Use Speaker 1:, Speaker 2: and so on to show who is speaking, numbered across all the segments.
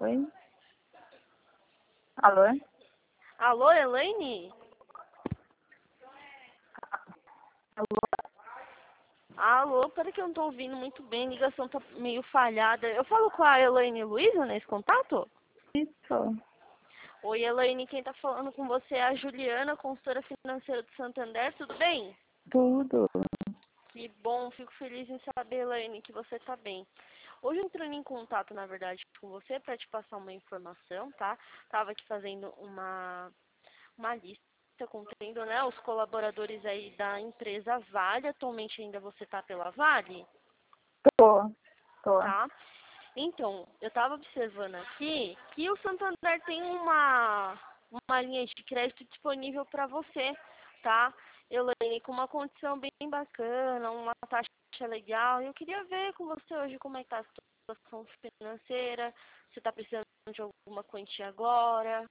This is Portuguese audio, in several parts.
Speaker 1: Oi? Alô?
Speaker 2: Alô, Elaine? Alô, peraí que eu não tô ouvindo muito bem, a ligação tá meio falhada. Eu falo com a Elaine Luiza nesse contato?
Speaker 1: Isso.
Speaker 2: Oi, Elaine, quem tá falando com você é a Juliana, consultora financeira do Santander, tudo bem?
Speaker 1: Tudo.
Speaker 2: Que bom, fico feliz em saber, Elaine, que você tá bem. Hoje eu entrando em contato, na verdade, com você para te passar uma informação, tá? Tava aqui fazendo uma lista contendo, né, os colaboradores aí da empresa Vale. Atualmente ainda você tá pela Vale,
Speaker 1: Tô. Tô.
Speaker 2: tá? Então, eu estava observando aqui que o Santander tem uma linha de crédito disponível para você, tá? Elaine, com uma condição bem bacana, uma taxa legal. Eu queria ver com você hoje como é que tá a situação financeira, se está precisando de alguma quantia agora.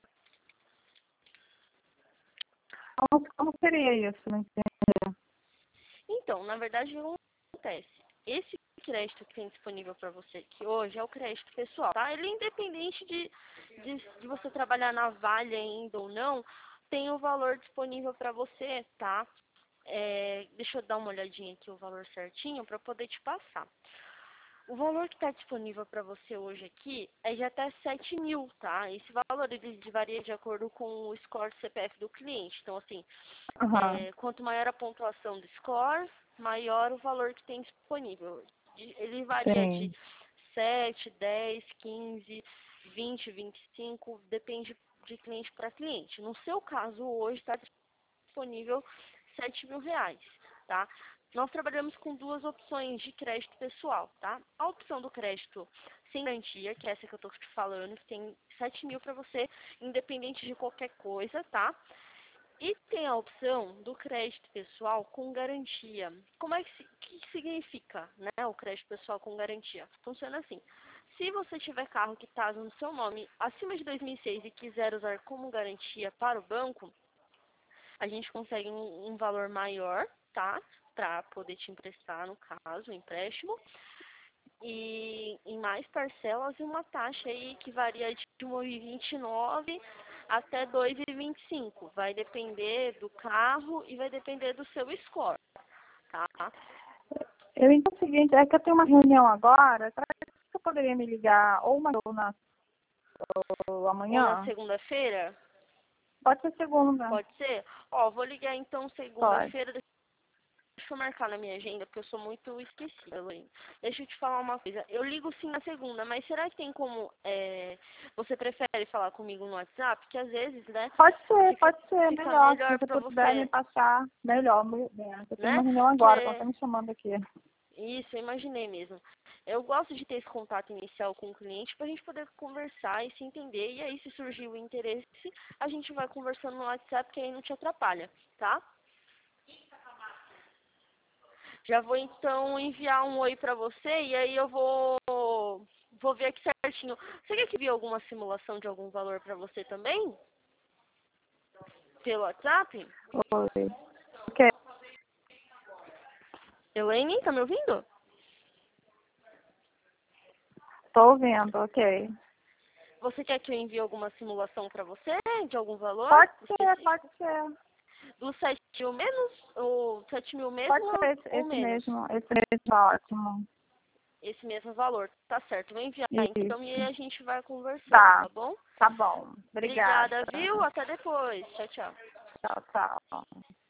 Speaker 1: Como seria isso? Não entendi.
Speaker 2: Então, na verdade, o que acontece? Esse crédito que tem disponível para você aqui hoje é o crédito pessoal, tá? Ele é independente de você trabalhar na Vale ainda ou não, tem o valor disponível para você, tá? Deixa eu dar uma olhadinha aqui o valor certinho para poder te passar. O valor que está disponível para você hoje aqui é de até 7 mil, tá? Esse valor ele varia de acordo com o score CPF do cliente. Então, assim,
Speaker 1: Aham.
Speaker 2: quanto maior a pontuação do score, maior o valor que tem disponível. Ele varia de
Speaker 1: Sim.
Speaker 2: 7, 10, 15, 20, 25, depende de cliente para cliente. No seu caso, hoje está disponível 7 mil reais, tá? Nós trabalhamos com duas opções de crédito pessoal, tá? A opção do crédito sem garantia, que é essa que eu estou te falando, que tem 7 mil para você, independente de qualquer coisa, tá? E tem a opção do crédito pessoal com garantia. Como é que significa, né, o crédito pessoal com garantia? Funciona assim. Se você tiver carro que está no seu nome acima de 2006 e quiser usar como garantia para o banco, a gente consegue um valor maior, tá? Para poder te emprestar, no caso, o empréstimo. E em mais parcelas e uma taxa aí que varia de 1,29 até 2,25. Vai depender do carro e vai depender do seu score, tá?
Speaker 1: Eu entendo o seguinte, é que eu tenho uma reunião agora. Será que você poderia me ligar ou
Speaker 2: Ou na
Speaker 1: amanhã?
Speaker 2: segunda-feira,
Speaker 1: Pode ser segunda.
Speaker 2: pode ser? Ó, vou ligar então
Speaker 1: Pode.
Speaker 2: segunda-feira. Deixa eu marcar na minha agenda, porque eu sou muito esquecida, Elaine. Deixa eu te falar uma coisa. Eu ligo sim na segunda, mas será que tem como você prefere falar comigo no WhatsApp? Porque às vezes, né,
Speaker 1: Pode ser
Speaker 2: fica
Speaker 1: melhor. Se
Speaker 2: melhor
Speaker 1: você
Speaker 2: pra
Speaker 1: puder me
Speaker 2: você,
Speaker 1: passar, melhor. Eu tenho uma
Speaker 2: né?
Speaker 1: reunião agora, estão
Speaker 2: Porque
Speaker 1: até me chamando aqui.
Speaker 2: isso, eu imaginei mesmo. Eu gosto de ter esse contato inicial com o cliente para a gente poder conversar e se entender. E aí, se surgir o interesse, a gente vai conversando no WhatsApp, que aí não te atrapalha, tá? Já vou então enviar um oi para você e aí eu vou ver aqui certinho. Você quer que envie alguma simulação de algum valor para você também? Pelo WhatsApp?
Speaker 1: Oi. Ok.
Speaker 2: Elaine, tá me ouvindo?
Speaker 1: Tô ouvindo, ok.
Speaker 2: Você quer que eu envie alguma simulação para você de algum valor
Speaker 1: Pode ser,
Speaker 2: específico?
Speaker 1: pode ser.
Speaker 2: Dos 7 mil menos? Ou 7 mil
Speaker 1: Pode
Speaker 2: mesmo
Speaker 1: ser
Speaker 2: ou menos?
Speaker 1: esse mesmo, ótimo.
Speaker 2: Esse mesmo valor. Tá certo, vou enviar então e aí
Speaker 1: Isso.
Speaker 2: a gente vai conversando,
Speaker 1: Tá,
Speaker 2: tá bom?
Speaker 1: tá bom. Obrigada.
Speaker 2: Obrigada, viu? Até depois. Tchau, tchau.
Speaker 1: Tchau, tchau.